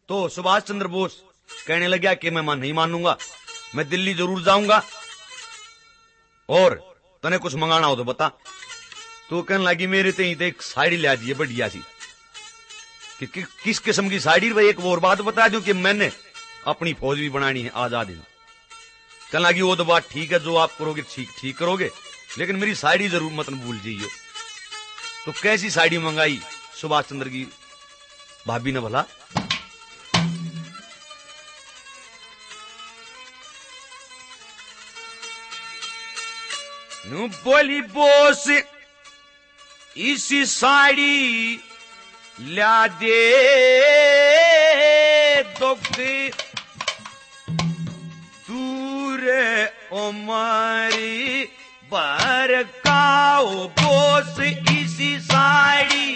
तो सुभाष चंद्र बोस कहने लगा कि मैं नहीं मानूंगा, मैं दिल्ली जरूर जाऊंगा और तने कुछ मंगाना हो तो बता। तो कहने लगी मेरे ते एक साड़ी ला दी बढ़िया सी। किस किस्म की साड़ी? भाई एक और बात बता दूं कि मैंने अपनी फौज भी बनानी है आजाद हिंद। कहने लगी वो तो बात ठीक है, जो आप करोगे ठीक करोगे, लेकिन मेरी साड़ी जरूर मत भूल जाइए। तो कैसी साड़ी मंगाई सुभाष चंद्र की भाभी ने भला? नु बोली बोस इसी साड़ी ला दे दुख दूर उमरी बरकाओ बोस इसी साड़ी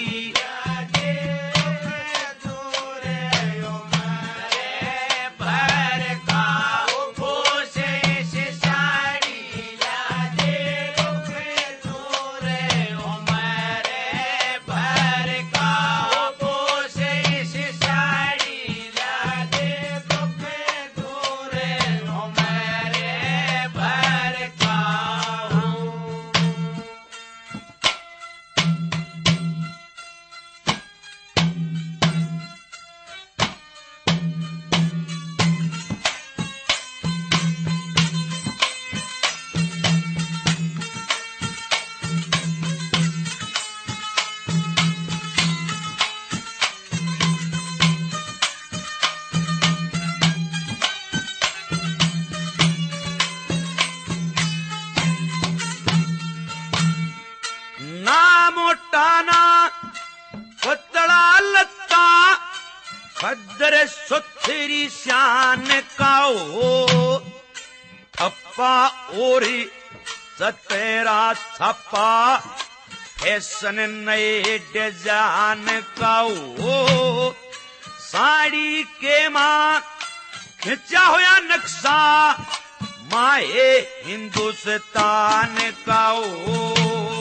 खद्दर सुथरी शान का हो ठप्पा ओरी सतेरा छप्पा फैशन नए डिजाइन का हो साड़ी के मां खिंचा होया नक्शा माए हिंदुस्तान का हो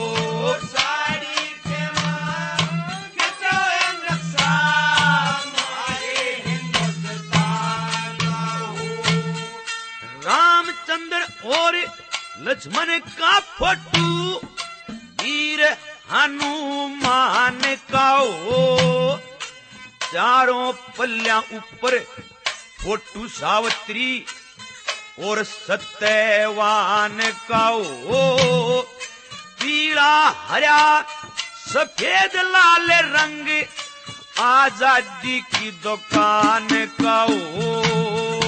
रामचंद्र और लक्ष्मण का फोटो वीर हनुमान का हो चारों पल्ल्या ऊपर फोटो सावित्री और सत्यवान का हो पीला हरा सफेद लाल रंग आजादी की दुकान का हो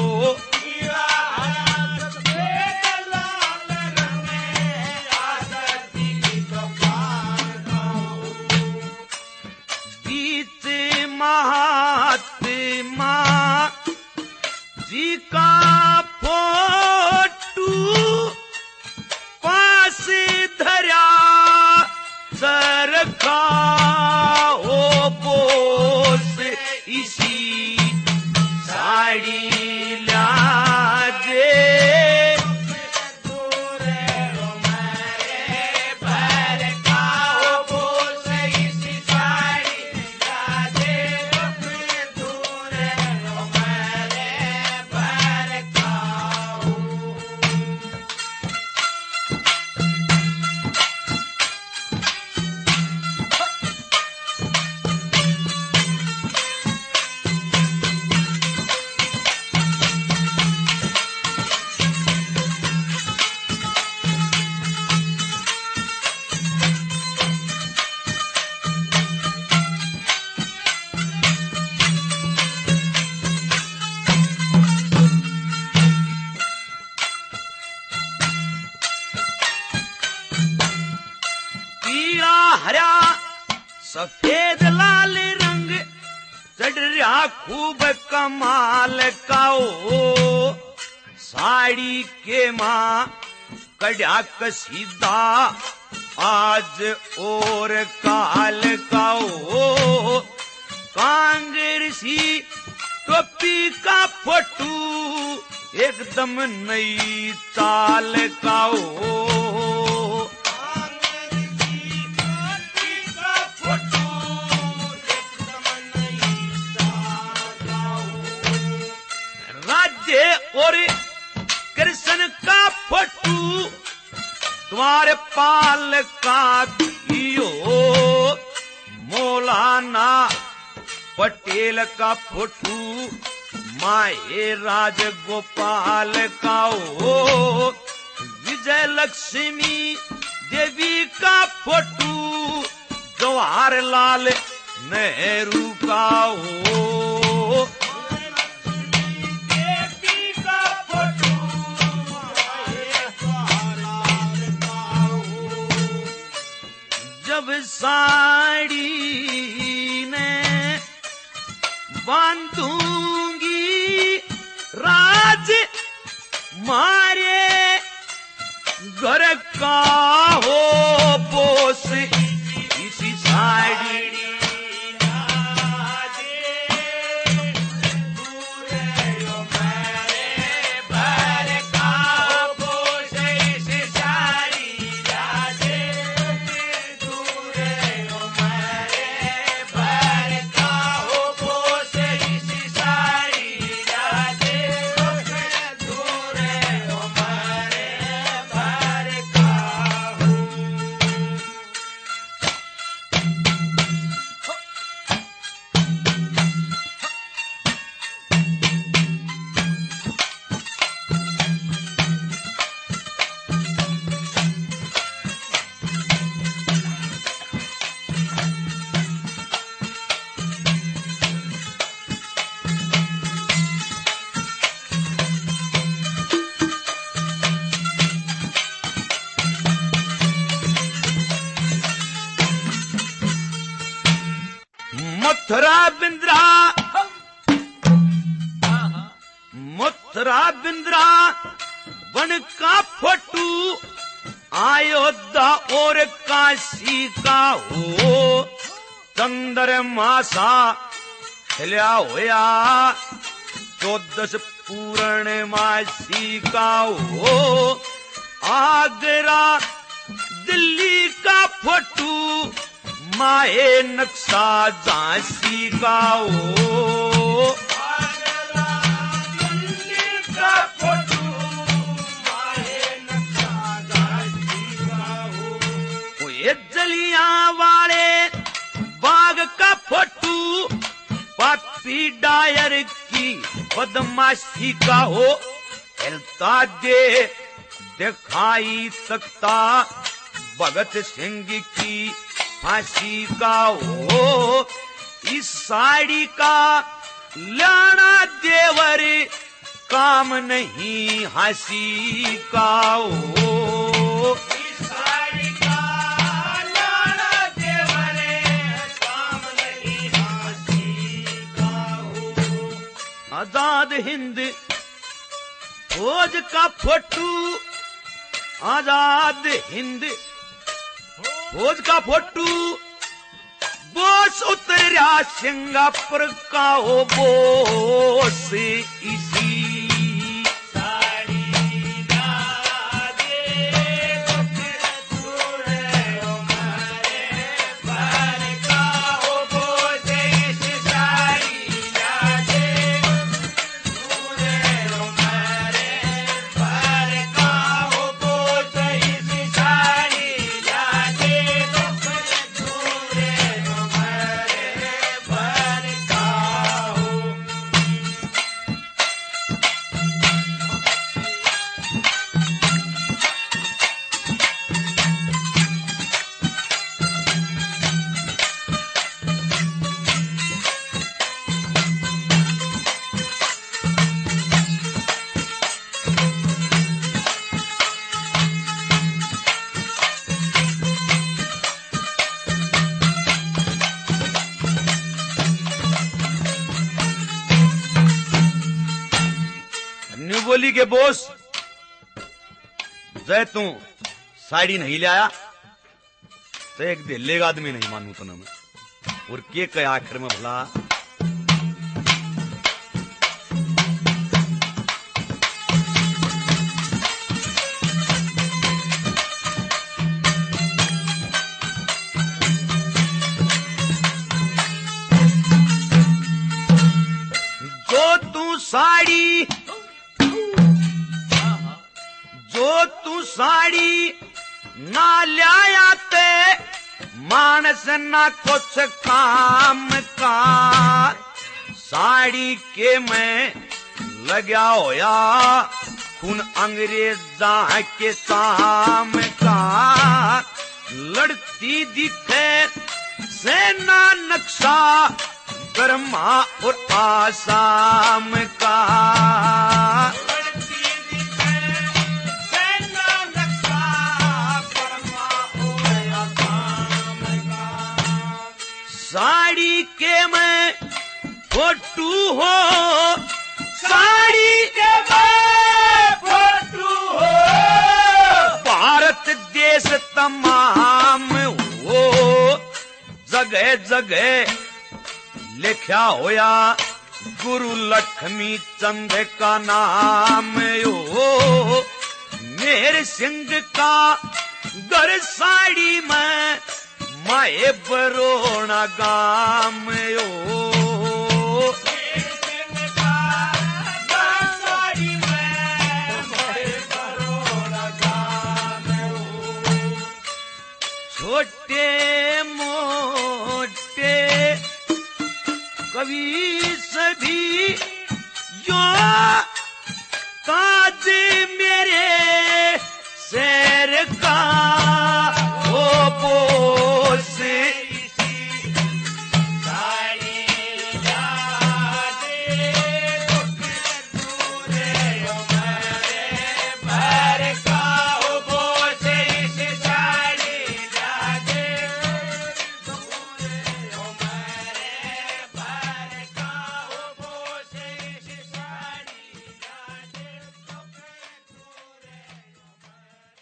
महात्मा जी का फोटू पास धरा सरखा हो बोस इसी साड़ी ला दे सफेद लाल रंग चढ़ रहा खूब कमाल का हो साड़ी के मां कड़ा कसीदा आज और काल का हो कांग्रेसी टोपी का फोटू एकदम नई चाल का हो और कृष्ण का फोटू तुम्हारे पाल का कियो मौलाना पटेल का फोटू माए राज गोपाल का हो विजय लक्ष्मी देवी का फोटू जवाहरलाल नेहरू का हो देवी का फोटू जब साड़ी ने बांधूंगी राज मारे घर का हो बोस इसी साड़ी मथुरा बिंद्रा वन का फोटू अयोध्या और काशी का हो चंद्रमासा खिल्या होया 14 पूर्णमासी का हो आगरा दिल्ली का फोटू माए नक्शा झांसी का हो आगरा दिल्ली का फोटू माए नक्शा झांसी का हो ये जलियांवाले बाग का फोटू पापी डायर की बदमाशी का हो हिलता दे दिखाई सकता भगत सिंह की फांसी का हो इस साड़ी का लाना देवर काम नहीं हंसी का हो इस साड़ी का लाना देवर काम नहीं हंसी का हो आजाद हिंद फौज का फोटू आजाद हिंद फौज का फोटू बोस उतरा सिंगापुर का हो बोस इसी साड़ी बोली के बोस जय तू साड़ी नहीं लाया तो एक दिल्ली आदमी नहीं मानू तो मैं और के कया आखिर में भला जो तू साड़ी ओ तू साड़ी ना लाया ते मानस ना कुछ काम का, साड़ी के मैं लग्या होया खून अंग्रेजा के शाम का, लड़ती दिखे सेना नक्शा ब्रह्मा और आसाम का, लड़ती दिखे सेना नक्शा ब्रह्मा और आसाम का, साड़ी के मैं फोटू हो, साड़ी के मैं फोटू हो, भारत देश तमाम हो, जगह जगह लिखा होया गुरु लक्ष्मी चंद का नाम हो, मेरे सिंह का घर साड़ी में माए बरोना गाम हो।